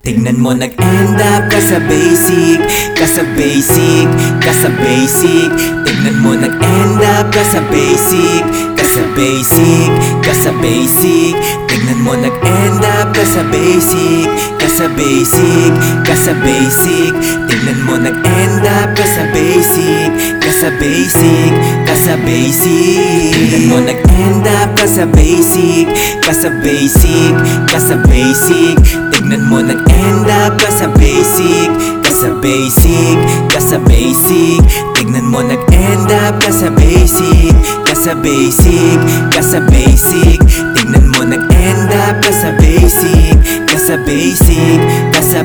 Tignan mo, nag-end up ka sa basic, ka sa basic, ka sa basic. Tignan mo, nag-end up ka sa basic, ka sa basic, ka sa basic. Tignan mo, nag-end up ka sa basic, ka sa basic, ka sa basic. Tignan mo, nag-end up ka sa basic, ka sa basic, ka sa basic. Tignan mo, nag-end up ka sa basic, ka sa basic, ka sa basic. Tignan mo, nag-end up ka sa basic, ka sa basic, ka sa basic. Tignan mo, nag-end up ka sa basic, ka sa basic, ka sa basic. Tignan mo, nag-end up ka sa basic, ka sa basic, ka sa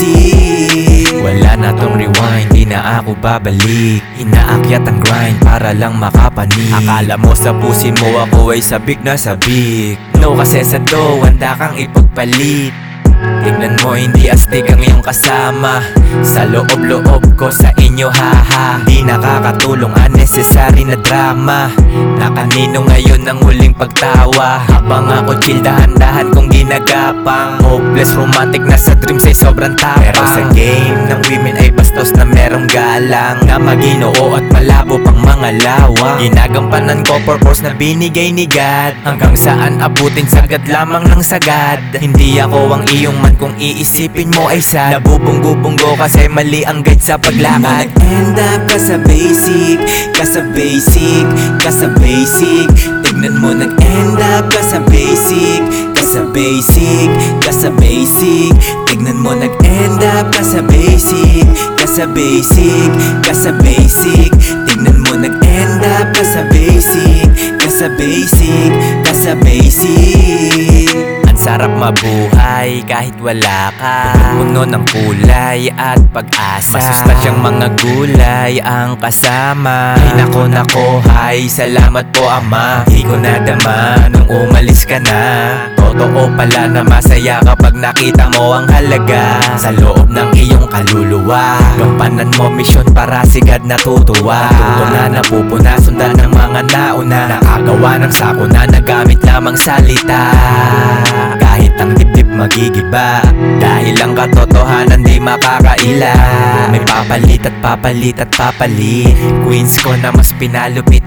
basic. Wala na tong rewind, di na ako babalik. Inaakyat ang grind para lang makapanig. Akala mo sa pusin mo ako ay sabik na sabik. No, kasi sa to, handa kang ipagpalit. Tignan mo, hindi astig ang iyong kasama. Sa loob-loob ko sa inyo, haha. Di nakakatulong, unnecessary na drama. Na kanino ngayon ang huling pagtawa. Habang ako chill, dahan-dahan kong ginagapang. Hopeless romantic na sa dreams ay sobrang tapang. Pero sa game ng women ay bastos na merong galang. Na maginoo at malabo pang mga lawa. Ginagampanan ko purpose na binigay ni God. Hanggang saan abutin, sagad lamang ng sagad. Hindi ako ang iyong man kung iisipin mo ay sad. Nabubunggo-bunggo kasi mali ang guide sa paglakad. Nag-end up ka sa basic, ka sa basic, ka sa basic. Tignan mo, nag-end up ka sa basic, ka sa basic, ka sa basic. Tignan mo, nag-end up ka sa basic, ka sa basic, ka sa basic. Tignan mo, nag-end up ka sa basic, ka sa basic, ka sa basic. Sarap mabuhay kahit wala ka. Puno ng kulay at pag-asa. Masustansyang mga gulay ang kasama. Ay nako, hay, salamat po ama. Di ko nadama nung umalis ka na. Totoo pala na masaya kapag nakita mo ang halaga sa loob ng iyong kaluluwa. Gampanan mo misyon para si God natutuwa. Tuto na napupuna, sundan ng mga nauna. Nakagawa ng sako na nagamit lamang salita. Kahit ang dibdib magigiba, dahil ang katotohanan di makakaila. May papalit at papalit at papalit. Queens ko na mas pinalupit,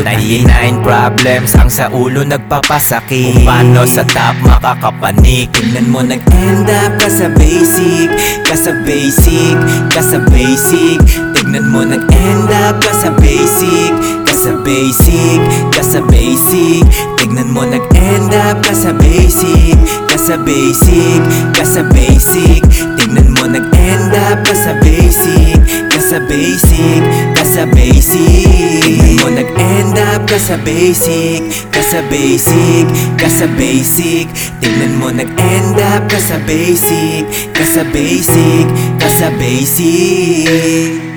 99 problems ang sa ulo nagpapasakit. Kung paano sa top makakapanik. Tignan mo, nag-end up ka sa basic, ka sa basic, ka sa basic. Tignan mo, nag-end up ka sa basic, ka sa basic, ka sa basic. Tignan mo, nag-end up ka sa basic, ka sa basic, ka sa basic. Tignan mo, nag-end up ka sa basic, ka sa basic, ka sa basic. Tignan mo, nag-end up ka sa basic, ka sa basic, ka sa basic. Tignan mo, nag-end up ka sa basic, ka sa basic, ka sa basic.